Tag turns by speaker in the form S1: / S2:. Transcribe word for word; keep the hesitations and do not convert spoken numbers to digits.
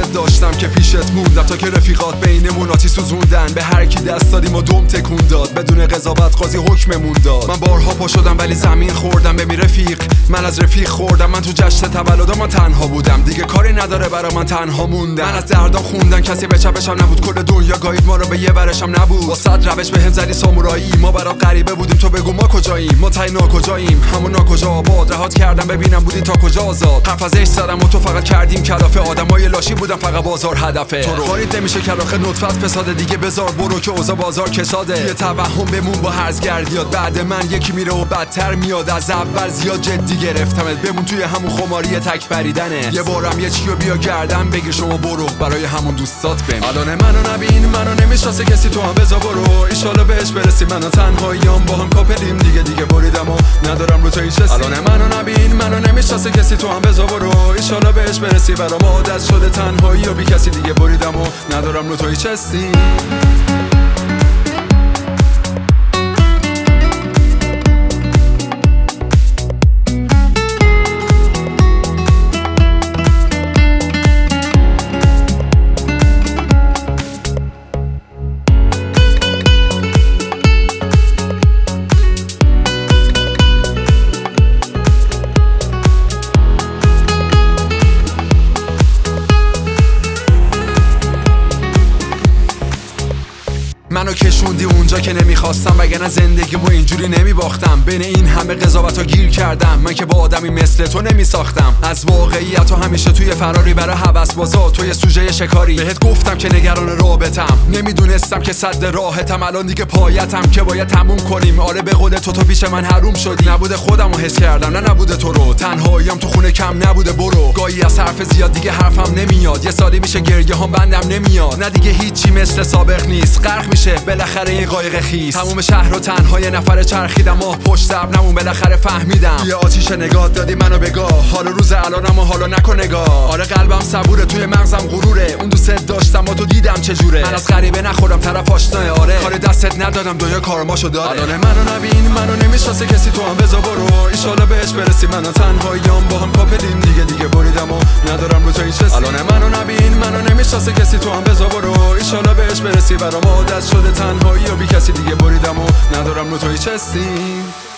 S1: داشتم که پیشت موندم تا که رفیقات بینمون آتی سوزوندن. به هر کی دست دادیم و دوم تکون داد، بدون قضاوت قاضی حکممون داد. من بارها پا شدم ولی زمین خوردم. ببین رفیق، من از رفیق خوردم. من تو جشن تولد من تنها بودم، دیگه کاری نداره برا من تنها موندم. من از دردام خوندم، کسی به چپشم نبود، کل دنیا گاید ما رو به یه ورشم نبود. با صد روش بهم زدی سامورایی، ما برات غریبه بودیم تو بگو ما کجاییم. ما تاینا کجاییم، همون کجا آباد. رهات کردم ببینم بودی تا کجا آزاد. حرف از عشق زدم و تو فقط کردیم کلافه. آدمای لاشی بودن فقط بازار هدفه. تو رو خارید نمیشه کلاخه نطفت فساده. دیگه بزار برو که اوضاع بازار کساده. یه توهم بمون با هرزگردیات، بعد من یکی میره و بدتر میاد. از اول زیاد جدی گرفتمت، بمون توی همون خماری تک پریدنه. یه بارم یه چیو بیا گردم بگیر شما برو، برای همون دوستات بمون. الان منو نبین، منو نمیشناسه کسی، تو هم بزا برو. ایشالا بهش برسی، منو تنهاییام با هم کاپلیم. دیگه دیگه بریدم و ندارم رو تو هیچ حسی. الان منو نبین، منو نمیشناسه کسی، تو هم بزا برو. ایشالا بهش برسی، برام عادت شده تنهایی و بی کسی. دیگه بریدم و ندارم رو تو هیچ حسی. منو کشوندی اونجا که نمیخواستم، وگرنه زندگیمو اینجوری نمیباختم. بین این همه قضاوت‌ها گیر کردم، من که با آدمی مثل تو نمیساختم. از واقعیت و همیشه توی فراری برای هوس بازا، توی سوژه شکاری. بهت گفتم که نگران رابطم، نمیدونستم که صد راحتم. الان دیگه پایتم که باید تموم کنیم. آره به قول تو تو پیش من حروم شدی. نبوده خودمو حس کردم، نه نبوده تو رو. تنهاییام تو خونه کم نبوده برو. گاهی از حرف زیاد دیگه حرفم نمیاد. یه سالی میشه گریه هم بندم نمیاد. نه دیگه هیچی مثل سابق نیست. غرق میشه بالاخره این قایق خیس. تموم شهر رو تنها یه نفر چرخیدم، ماه پشت ابرمون بالاخره فهمیدم. یه آتیش نگاه دادی منو بگاه، حال روز الانم و حالا نکن نگاه. آره قلبم صبوره، توی مغزم غروره. اون دوست داشتم و تو دیدم چجوره. من از غریبه نخورم طرف آشناه. آره کار دستت ندادم، دنیا کارماشو داره. الان منو نبین، منو نمیشناسه کسی، تو هم بزا برو. ایشالا بهش برسی، منو تنهاییام با هم کاپلیم. دیگه دیگه بریدم و ندارم رو تو هیچ حسی. الان منو نبین، منو نمیشناسه کسی، تو هم بزا برو. ایشالا بهش برسی، برام عادت شده تنهایی و بی کسی. دیگه بریدم و ندارم رو تو هیچ حسی.